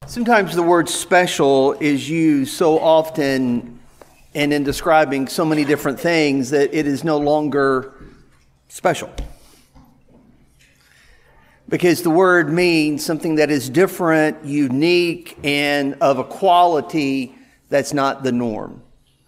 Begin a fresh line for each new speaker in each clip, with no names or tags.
Sometimes the word special is used so often and in describing so many different things that it is no longer special. Because the word means something that is different, unique, and of a quality that's not the norm.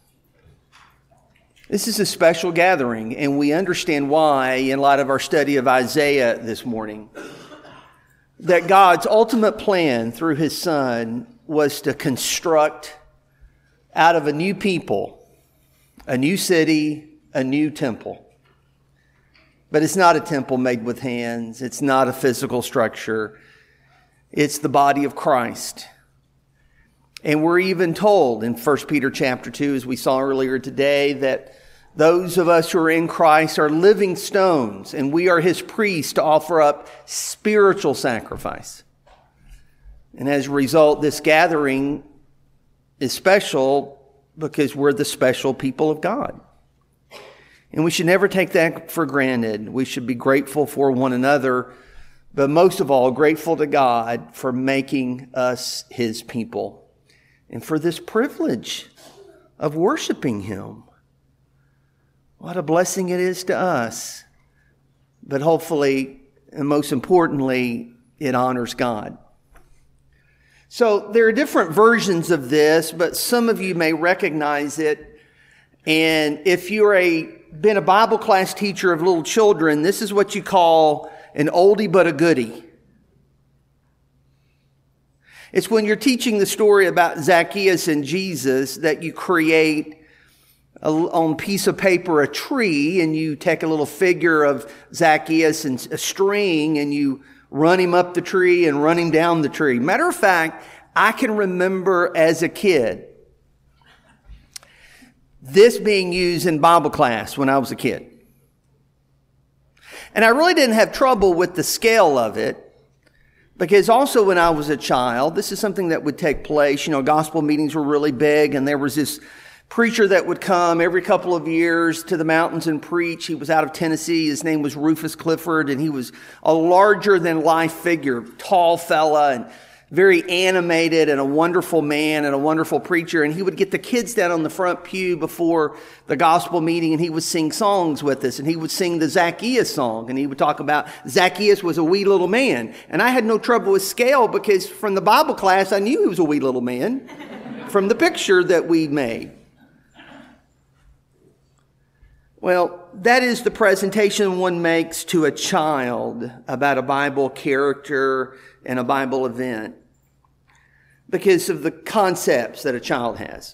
This is a special gathering, and we understand why in light of our study of Isaiah this morning. That God's ultimate plan through His Son was to construct out of a new people, a new city, a new temple. But it's not a temple made with hands. It's not a physical structure. It's the body of Christ. And we're even told in 1 Peter chapter 2, as we saw earlier today, that those of us who are in Christ are living stones, and we are His priests to offer up spiritual sacrifice. And as a result, this gathering is special because we're the special people of God. And we should never take that for granted. We should be grateful for one another, but most of all, grateful to God for making us His people and for this privilege of worshiping Him. What a blessing it is to us. But hopefully, and most importantly, it honors God. So there are different versions of this, but some of you may recognize it. And if you're been a Bible class teacher of little children, this is what you call an oldie but a goodie. It's when you're teaching the story about Zacchaeus and Jesus that you create on a piece of paper a tree, and you take a little figure of Zacchaeus and a string, and you run him up the tree and run him down the tree. Matter of fact, I can remember as a kid this being used in Bible class when I was a kid. And I really didn't have trouble with the scale of it, because also when I was a child, this is something that would take place. You know, gospel meetings were really big, and there was this preacher that would come every couple of years to the mountains and preach. He was out of Tennessee. His name was Rufus Clifford, and he was a larger-than-life figure, tall fella, and very animated, and a wonderful man and a wonderful preacher. And he would get the kids down on the front pew before the gospel meeting, and he would sing songs with us. And he would sing the Zacchaeus song, and he would talk about Zacchaeus was a wee little man. And I had no trouble with scale, because from the Bible class, I knew he was a wee little man from the picture that we made. Well, that is the presentation one makes to a child about a Bible character and a Bible event because of the concepts that a child has.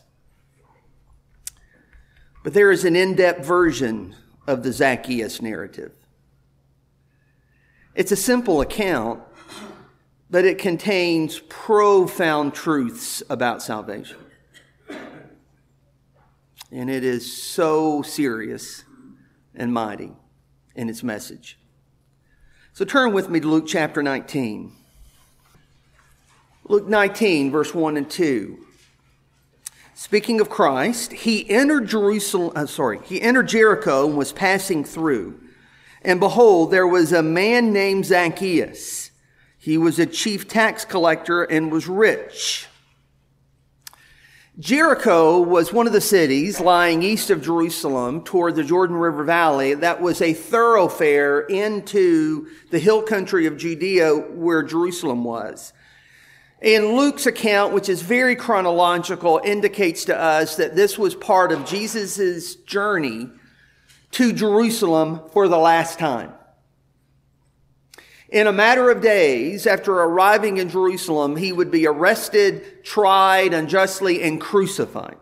But there is an in-depth version of the Zacchaeus narrative. It's a simple account, but it contains profound truths about salvation. And it is so serious and mighty in its message. So turn with me to Luke chapter 19. Luke 19, verse 1 and 2. Speaking of Christ, he entered Jericho and was passing through. And behold, there was a man named Zacchaeus. He was a chief tax collector and was rich. Jericho was one of the cities lying east of Jerusalem toward the Jordan River Valley that was a thoroughfare into the hill country of Judea where Jerusalem was. And Luke's account, which is very chronological, indicates to us that this was part of Jesus' journey to Jerusalem for the last time. In a matter of days, after arriving in Jerusalem, he would be arrested, tried unjustly, and crucified.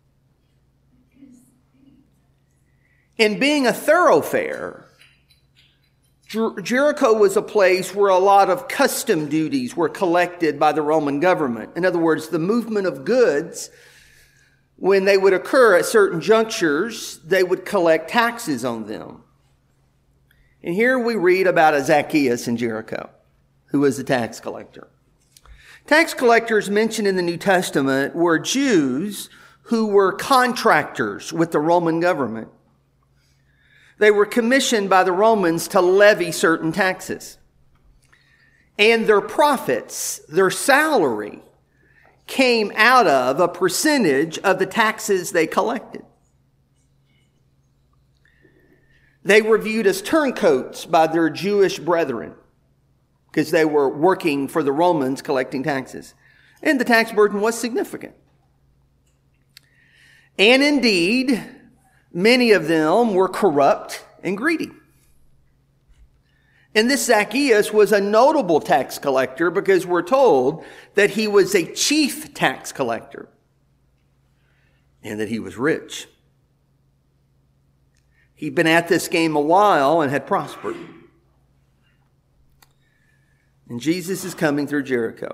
In being a thoroughfare, Jericho was a place where a lot of custom duties were collected by the Roman government. In other words, the movement of goods, when they would occur at certain junctures, they would collect taxes on them. And here we read about a Zacchaeus in Jericho, who was a tax collector. Tax collectors mentioned in the New Testament were Jews who were contractors with the Roman government. They were commissioned by the Romans to levy certain taxes. And their profits, their salary, came out of a percentage of the taxes they collected. They were viewed as turncoats by their Jewish brethren because they were working for the Romans collecting taxes. And the tax burden was significant. And indeed, many of them were corrupt and greedy. And this Zacchaeus was a notable tax collector because we're told that he was a chief tax collector and that he was rich. He'd been at this game a while and had prospered. And Jesus is coming through Jericho.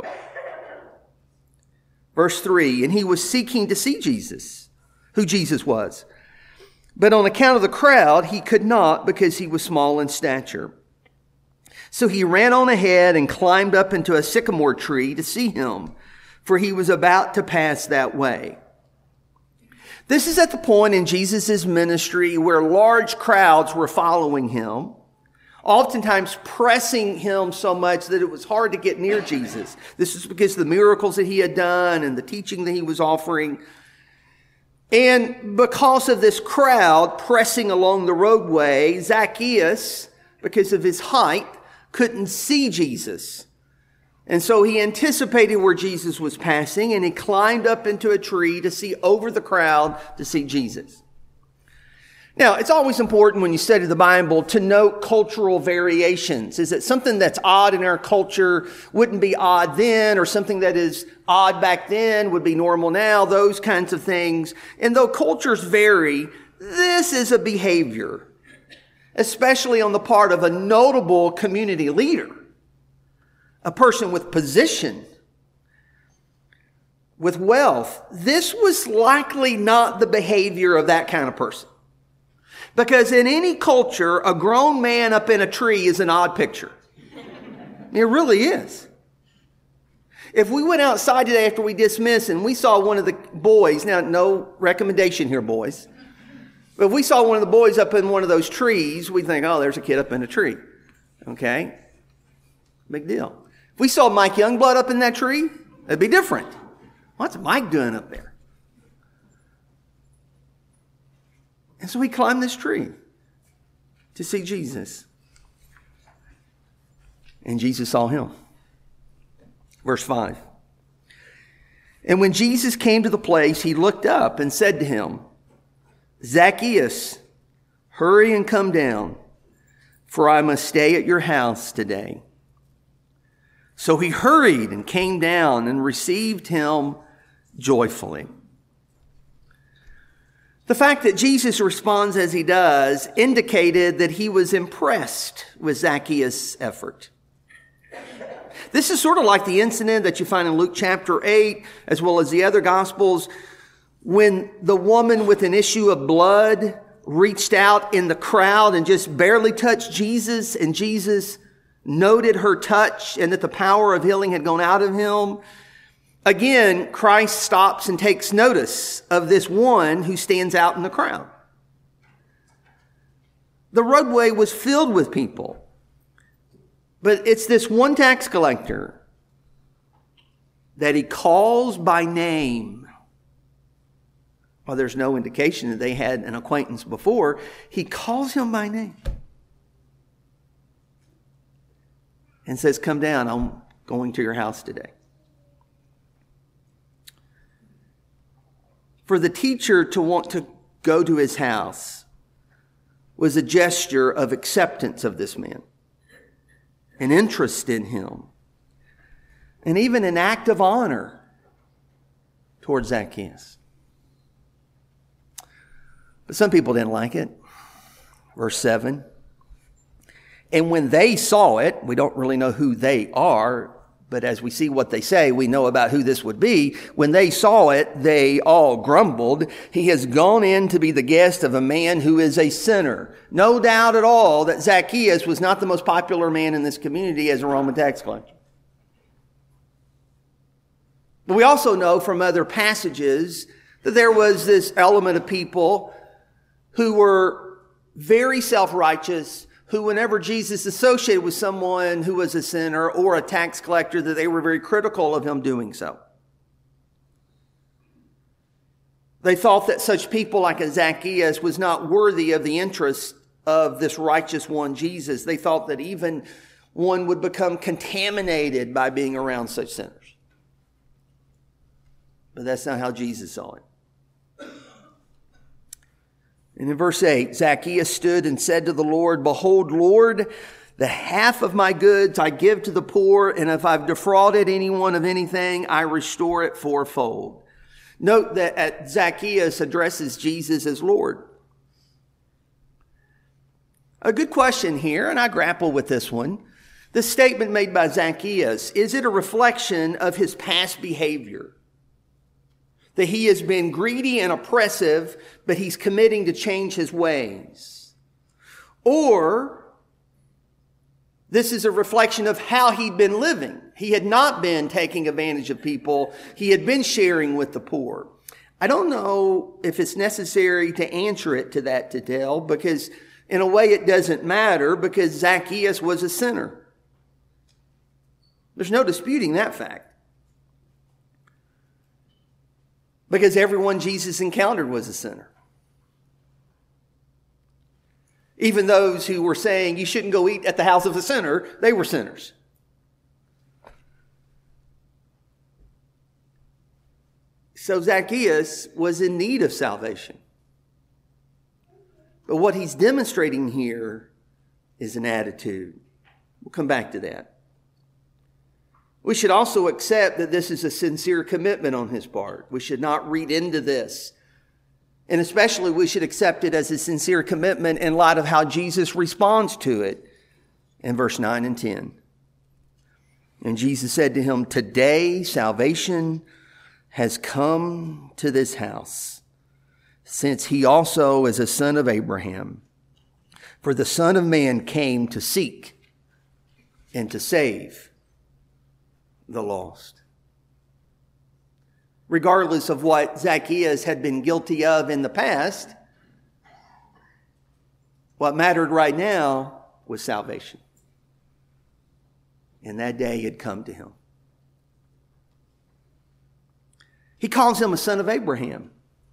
Verse 3, and he was seeking to see Jesus, who Jesus was. But on account of the crowd, he could not because he was small in stature. So he ran on ahead and climbed up into a sycamore tree to see him, for he was about to pass that way. This is at the point in Jesus' ministry where large crowds were following him, oftentimes pressing him so much that it was hard to get near Jesus. This is because of the miracles that he had done and the teaching that he was offering. And because of this crowd pressing along the roadway, Zacchaeus, because of his height, couldn't see Jesus. And so he anticipated where Jesus was passing, and he climbed up into a tree to see over the crowd to see Jesus. Now, it's always important when you study the Bible to note cultural variations. Is it something that's odd in our culture wouldn't be odd then, or something that is odd back then would be normal now, those kinds of things. And though cultures vary, this is a behavior, especially on the part of a notable community leader, a person with position, with wealth. This was likely not the behavior of that kind of person. Because in any culture, a grown man up in a tree is an odd picture. It really is. If we went outside today after we dismissed and we saw one of the boys, now no recommendation here, boys, but if we saw one of the boys up in one of those trees, we'd think, oh, there's a kid up in a tree. Okay? Big deal. If we saw Mike Youngblood up in that tree, it'd be different. What's Mike doing up there? And so he climbed this tree to see Jesus. And Jesus saw him. Verse 5. And when Jesus came to the place, he looked up and said to him, Zacchaeus, hurry and come down, for I must stay at your house today. So he hurried and came down and received him joyfully. The fact that Jesus responds as he does indicated that he was impressed with Zacchaeus' effort. This is sort of like the incident that you find in Luke chapter 8, as well as the other Gospels, when the woman with an issue of blood reached out in the crowd and just barely touched Jesus, and Jesus noted her touch and that the power of healing had gone out of him. Again, Christ stops and takes notice of this one who stands out in the crowd. The roadway was filled with people, but it's this one tax collector that he calls by name. While there's no indication that they had an acquaintance before, he calls him by name and says, come down, I'm going to your house today. For the teacher to want to go to his house was a gesture of acceptance of this man, an interest in him, and even an act of honor towards Zacchaeus. But some people didn't like it. Verse 7. And when they saw it, we don't really know who they are, but as we see what they say, we know about who this would be. When they saw it, they all grumbled. He has gone in to be the guest of a man who is a sinner. No doubt at all that Zacchaeus was not the most popular man in this community as a Roman tax collector. But we also know from other passages that there was this element of people who were very self-righteous, who whenever Jesus associated with someone who was a sinner or a tax collector, that they were very critical of him doing so. They thought that such people like Zacchaeus was not worthy of the interest of this righteous one, Jesus. They thought that even one would become contaminated by being around such sinners. But that's not how Jesus saw it. And in verse 8, Zacchaeus stood and said to the Lord, "Behold, Lord, the half of my goods I give to the poor, and if I've defrauded anyone of anything, I restore it fourfold." Note that Zacchaeus addresses Jesus as Lord. A good question here, and I grapple with this one. This statement made by Zacchaeus, is it a reflection of his past behavior? That he has been greedy and oppressive, but he's committing to change his ways? Or this is a reflection of how he'd been living. He had not been taking advantage of people. He had been sharing with the poor. I don't know if it's necessary to answer it to that detail, because in a way it doesn't matter, because Zacchaeus was a sinner. There's no disputing that fact. Because everyone Jesus encountered was a sinner. Even those who were saying you shouldn't go eat at the house of a sinner, they were sinners. So Zacchaeus was in need of salvation. But what he's demonstrating here is an attitude. We'll come back to that. We should also accept that this is a sincere commitment on his part. We should not read into this. And especially we should accept it as a sincere commitment in light of how Jesus responds to it in verse 9 and 10. And Jesus said to him, "Today salvation has come to this house, since he also is a son of Abraham. For the Son of Man came to seek and to save the lost." Regardless of what Zacchaeus had been guilty of in the past, what mattered right now was salvation. And that day had come to him. He calls him a son of Abraham,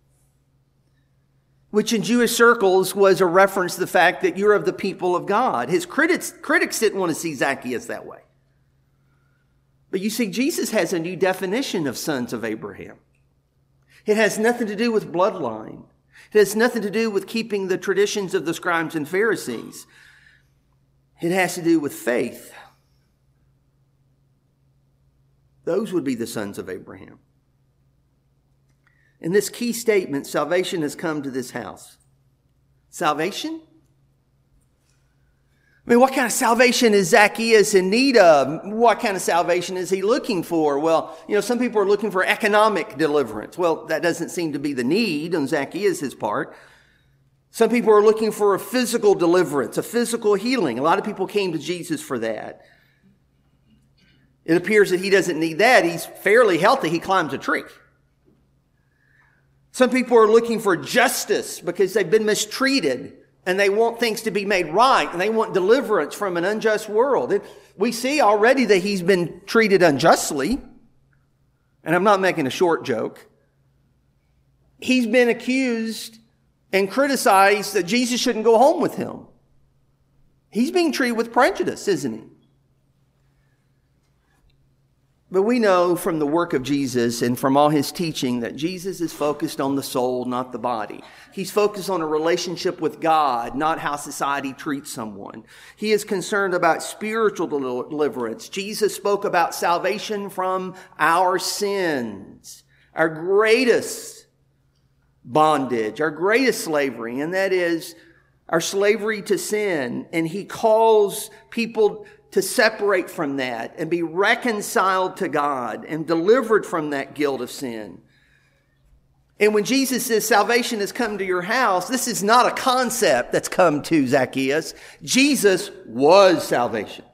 which in Jewish circles was a reference to the fact that you're of the people of God. His critics didn't want to see Zacchaeus that way. But you see, Jesus has a new definition of sons of Abraham. It has nothing to do with bloodline. It has nothing to do with keeping the traditions of the scribes and Pharisees. It has to do with faith. Those would be the sons of Abraham. In this key statement, salvation has come to this house. Salvation? I mean, what kind of salvation is Zacchaeus in need of? What kind of salvation is he looking for? Well, some people are looking for economic deliverance. Well, that doesn't seem to be the need on Zacchaeus' part. Some people are looking for a physical deliverance, a physical healing. A lot of people came to Jesus for that. It appears that he doesn't need that. He's fairly healthy. He climbs a tree. Some people are looking for justice because they've been mistreated. And they want things to be made right. And they want deliverance from an unjust world. And we see already that he's been treated unjustly. And I'm not making a short joke. He's been accused and criticized that Jesus shouldn't go home with him. He's being treated with prejudice, isn't he? But we know from the work of Jesus and from all his teaching that Jesus is focused on the soul, not the body. He's focused on a relationship with God, not how society treats someone. He is concerned about spiritual deliverance. Jesus spoke about salvation from our sins, our greatest bondage, our greatest slavery, and that is our slavery to sin. And he calls people to separate from that and be reconciled to God and delivered from that guilt of sin. And when Jesus says salvation has come to your house, this is not a concept that's come to Zacchaeus. Jesus was salvation.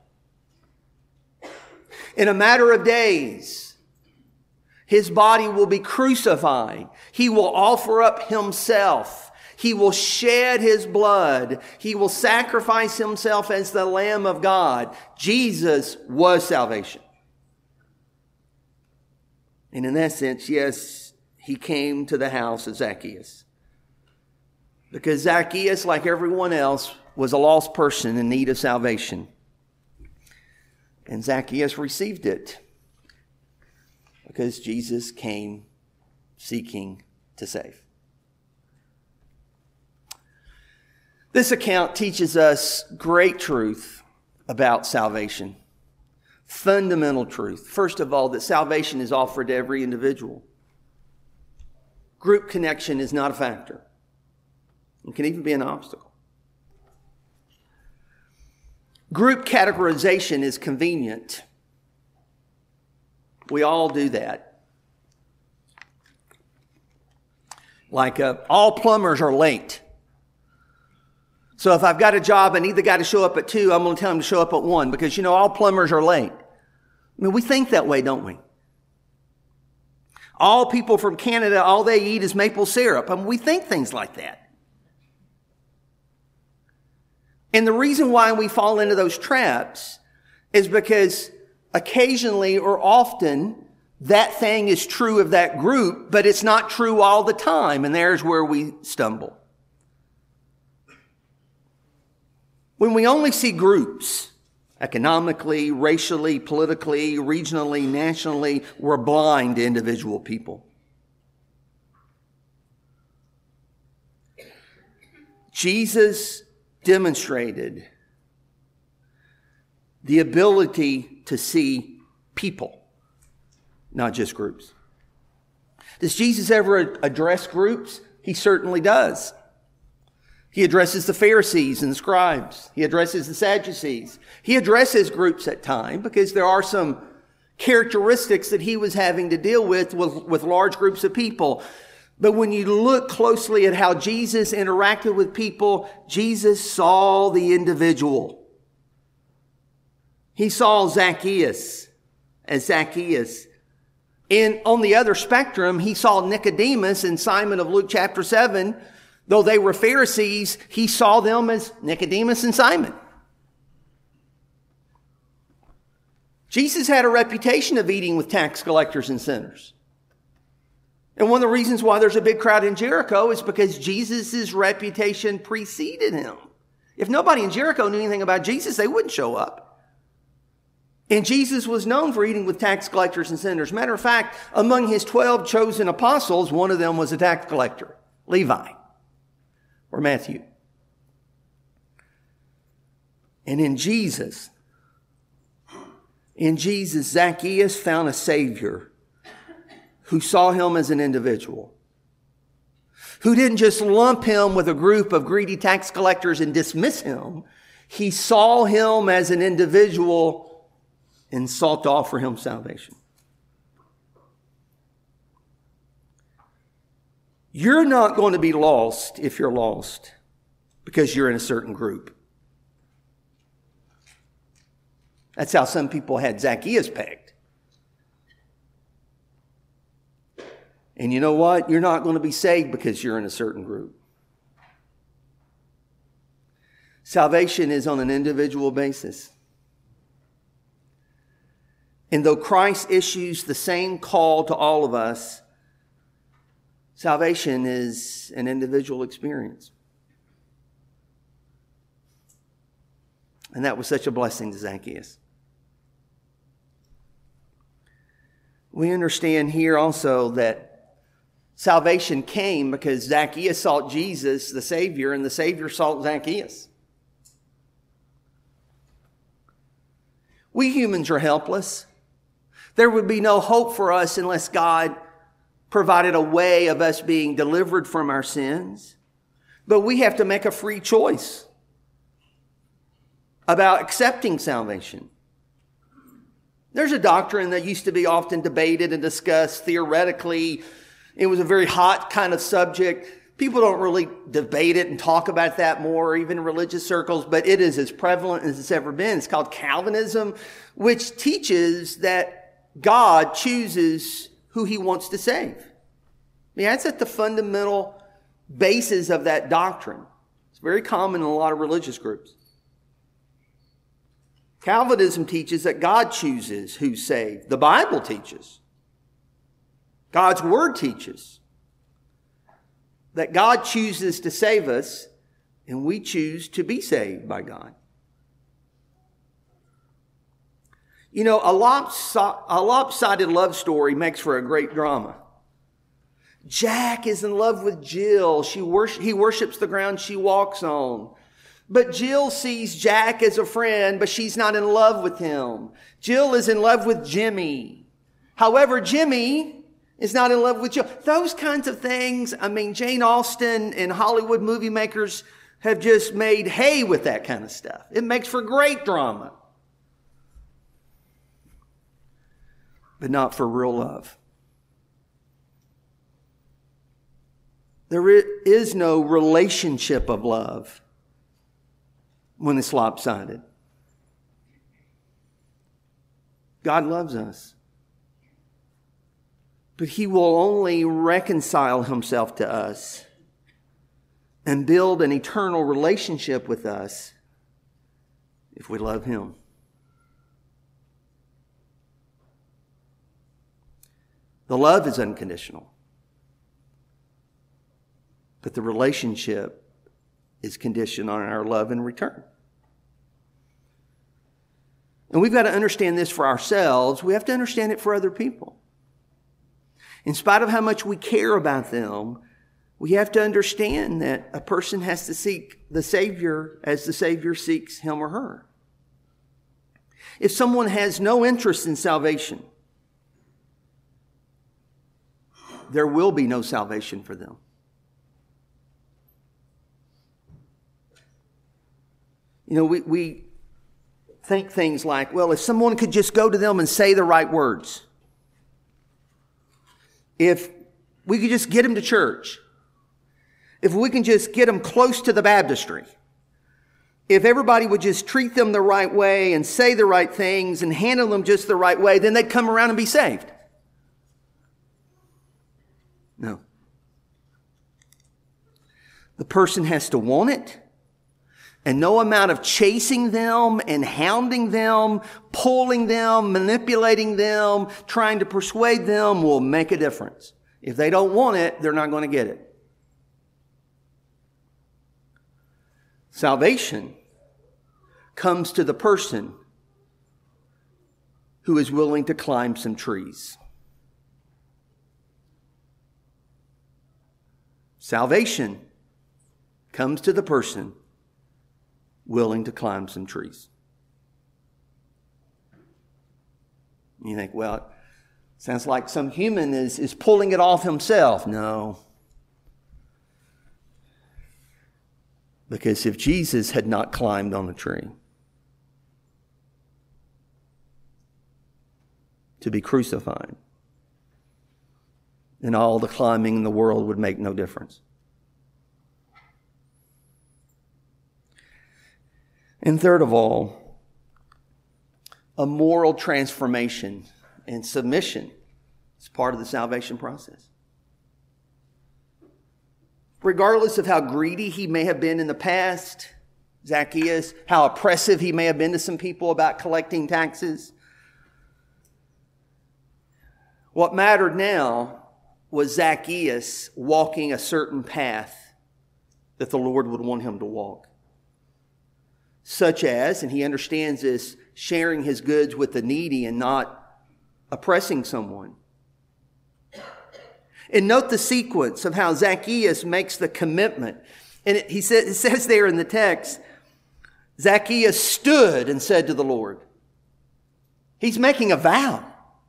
In a matter of days, his body will be crucified. He will offer up himself. He will shed his blood. He will sacrifice himself as the Lamb of God. Jesus was salvation. And in that sense, yes, he came to the house of Zacchaeus. Because Zacchaeus, like everyone else, was a lost person in need of salvation. And Zacchaeus received it because Jesus came seeking to save. This account teaches us great truth about salvation. Fundamental truth. First of all, that salvation is offered to every individual. Group connection is not a factor. It can even be an obstacle. Group categorization is convenient. We all do that. Like all plumbers are late. So if I've got a job, I need the guy to show up at 2, I'm going to tell him to show up at 1 because, all plumbers are late. I mean, we think that way, don't we? All people from Canada, all they eat is maple syrup. I mean, we think things like that. And the reason why we fall into those traps is because occasionally or often that thing is true of that group, but it's not true all the time. And there's where we stumble. When we only see groups, economically, racially, politically, regionally, nationally, we're blind to individual people. Jesus demonstrated the ability to see people, not just groups. Does Jesus ever address groups? He certainly does. He addresses the Pharisees and the scribes. He addresses the Sadducees. He addresses groups at times because there are some characteristics that he was having to deal with large groups of people. But when you look closely at how Jesus interacted with people, Jesus saw the individual. He saw Zacchaeus as Zacchaeus. And on the other spectrum, he saw Nicodemus and Simon of Luke chapter 7. Though they were Pharisees, he saw them as Nicodemus and Simon. Jesus had a reputation of eating with tax collectors and sinners. And one of the reasons why there's a big crowd in Jericho is because Jesus' reputation preceded him. If nobody in Jericho knew anything about Jesus, they wouldn't show up. And Jesus was known for eating with tax collectors and sinners. Matter of fact, among his 12 chosen apostles, one of them was a tax collector, Levi. Or Matthew. And in Jesus, Zacchaeus found a Savior who saw him as an individual, who didn't just lump him with a group of greedy tax collectors and dismiss him. He saw him as an individual and sought to offer him salvation. You're not going to be lost if you're lost because you're in a certain group. That's how some people had Zacchaeus pegged. And you know what? You're not going to be saved because you're in a certain group. Salvation is on an individual basis. And though Christ issues the same call to all of us, salvation is an individual experience. And that was such a blessing to Zacchaeus. We understand here also that salvation came because Zacchaeus sought Jesus, the Savior, and the Savior sought Zacchaeus. We humans are helpless. There would be no hope for us unless God provided a way of us being delivered from our sins. But we have to make a free choice about accepting salvation. There's a doctrine that used to be often debated and discussed theoretically. It was a very hot kind of subject. People don't really debate it and talk about that more, even in religious circles, but it is as prevalent as it's ever been. It's called Calvinism, which teaches that God chooses who he wants to save. I mean, that's at the fundamental basis of that doctrine. It's very common in a lot of religious groups. Calvinism teaches that God chooses who's saved. The Bible teaches God's Word teaches that God chooses to save us, and we choose to be saved by God. You know, a lopsided love story makes for a great drama. Jack is in love with Jill. He worships the ground she walks on. But Jill sees Jack as a friend, but she's not in love with him. Jill is in love with Jimmy. However, Jimmy is not in love with Jill. Those kinds of things, I mean, Jane Austen and Hollywood movie makers have just made hay with that kind of stuff. It makes for great drama. But not for real love. There is no relationship of love when it's lopsided. God loves us. But He will only reconcile Himself to us and build an eternal relationship with us if we love Him. The love is unconditional, but the relationship is conditioned on our love in return. And we've got to understand this for ourselves. We have to understand it for other people. In spite of how much we care about them, we have to understand that a person has to seek the Savior as the Savior seeks him or her. If someone has no interest in salvation, there will be no salvation for them. You know, we think things like, well, if someone could just go to them and say the right words, if we could just get them to church, if we can just get them close to the baptistry, if everybody would just treat them the right way and say the right things and handle them just the right way, then they'd come around and be saved. No. The person has to want it, and no amount of chasing them and hounding them, pulling them, manipulating them, trying to persuade them will make a difference. If they don't want it, they're not going to get it. Salvation comes to the person who is willing to climb some trees. Salvation comes to the person willing to climb some trees. You think, well, it sounds like some human is pulling it off himself. No. Because if Jesus had not climbed on a tree to be crucified, then all the climbing in the world would make no difference. And third of all, a moral transformation and submission is part of the salvation process. Regardless of how greedy he may have been in the past, Zacchaeus, how oppressive he may have been to some people about collecting taxes, what mattered now was Zacchaeus walking a certain path that the Lord would want him to walk. Such as, and he understands this, sharing his goods with the needy and not oppressing someone. And note the sequence of how Zacchaeus makes the commitment. And it says there in the text, Zacchaeus stood and said to the Lord. He's making a vow.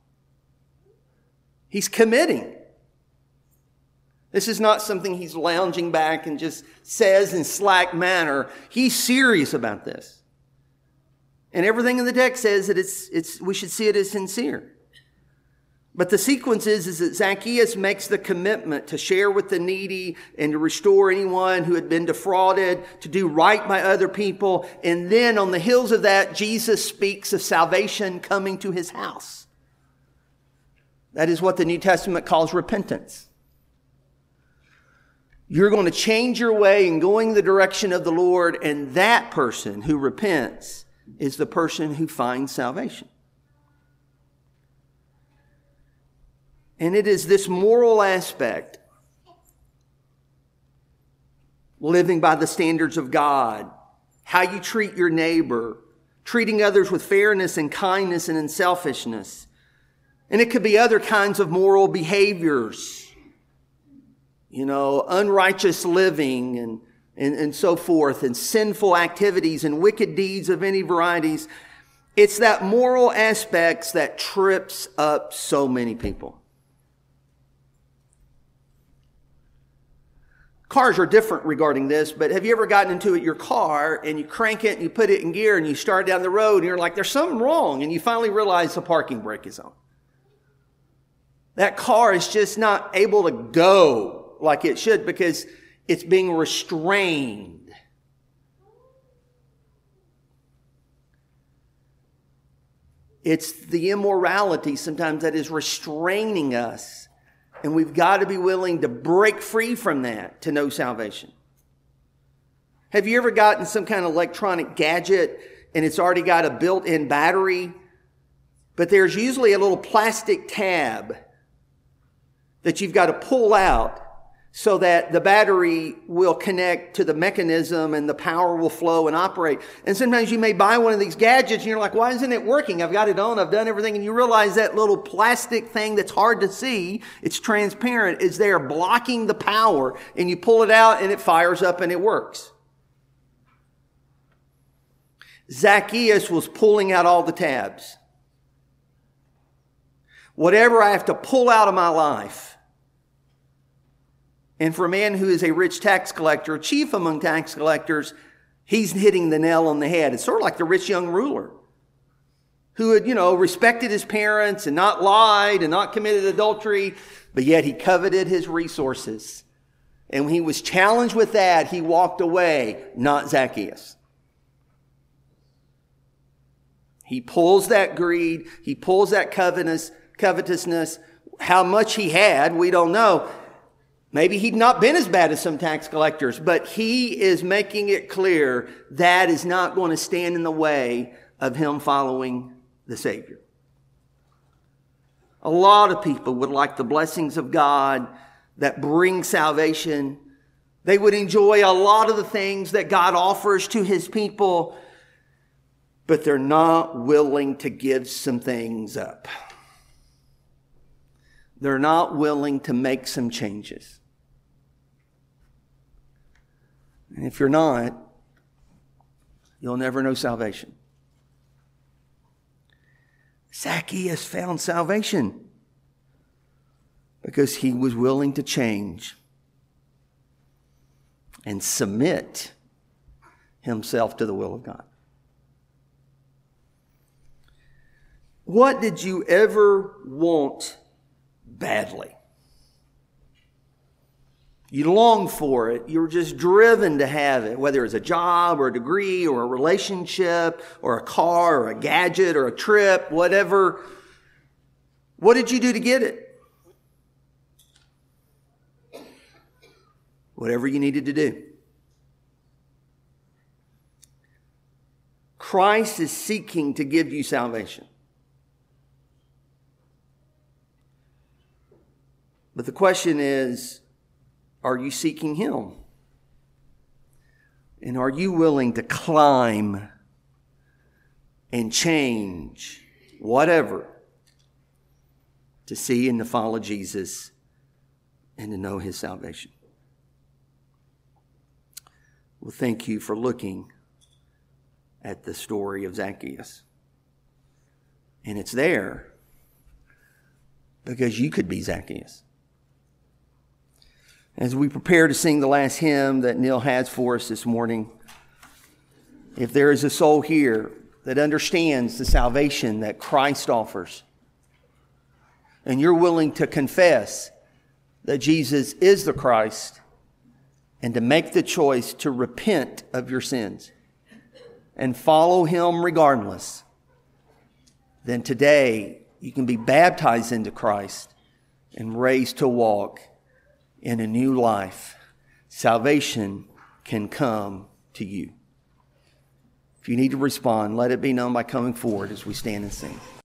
He's committing. This is not something he's lounging back and just says in slack manner. He's serious about this. And everything in the text says that we should see it as sincere. But the sequence is that Zacchaeus makes the commitment to share with the needy and to restore anyone who had been defrauded, to do right by other people. And then on the heels of that, Jesus speaks of salvation coming to his house. That is what the New Testament calls repentance. You're going to change your way and going the direction of the Lord, and that person who repents is the person who finds salvation. And it is this moral aspect, living by the standards of God, how you treat your neighbor, treating others with fairness and kindness and unselfishness. And it could be other kinds of moral behaviors, unrighteous living and so forth, and sinful activities and wicked deeds of any varieties. It's that moral aspects that trips up so many people. Cars are different regarding this, but have you ever gotten into your car and you crank it and you put it in gear and you start down the road and you're like, there's something wrong, and you finally realize the parking brake is on? That car is just not able to go like it should because it's being restrained. It's the immorality sometimes that is restraining us. And we've got to be willing to break free from that to know salvation. Have you ever gotten some kind of electronic gadget and it's already got a built-in battery, but there's usually a little plastic tab that you've got to pull out so that the battery will connect to the mechanism and the power will flow and operate. And sometimes you may buy one of these gadgets and you're like, why isn't it working? I've got it on, I've done everything. And you realize that little plastic thing that's hard to see, it's transparent, is there blocking the power. And you pull it out and it fires up and it works. Zacchaeus was pulling out all the tabs. Whatever I have to pull out of my life. And for a man who is a rich tax collector, chief among tax collectors, he's hitting the nail on the head. It's sort of like the rich young ruler who had, respected his parents and not lied and not committed adultery, but yet he coveted his resources. And when he was challenged with that, he walked away, not Zacchaeus. He pulls that greed, he pulls that covetousness. How much he had, we don't know. Maybe he'd not been as bad as some tax collectors, but he is making it clear that is not going to stand in the way of him following the Savior. A lot of people would like the blessings of God that bring salvation. They would enjoy a lot of the things that God offers to his people, but they're not willing to give some things up. They're not willing to make some changes. And if you're not, you'll never know salvation. Zacchaeus found salvation because he was willing to change and submit himself to the will of God. What did you ever want badly? You longed for it. You were just driven to have it, whether it's a job or a degree or a relationship or a car or a gadget or a trip, whatever. What did you do to get it? Whatever you needed to do. Christ is seeking to give you salvation. But the question is, are you seeking him? And are you willing to climb and change whatever to see and to follow Jesus and to know his salvation? Well, thank you for looking at the story of Zacchaeus. And it's there because you could be Zacchaeus. As we prepare to sing the last hymn that Neil has for us this morning, if there is a soul here that understands the salvation that Christ offers, and you're willing to confess that Jesus is the Christ and to make the choice to repent of your sins and follow him regardless, then today you can be baptized into Christ and raised to walk in a new life. Salvation can come to you. If you need to respond, let it be known by coming forward as we stand and sing.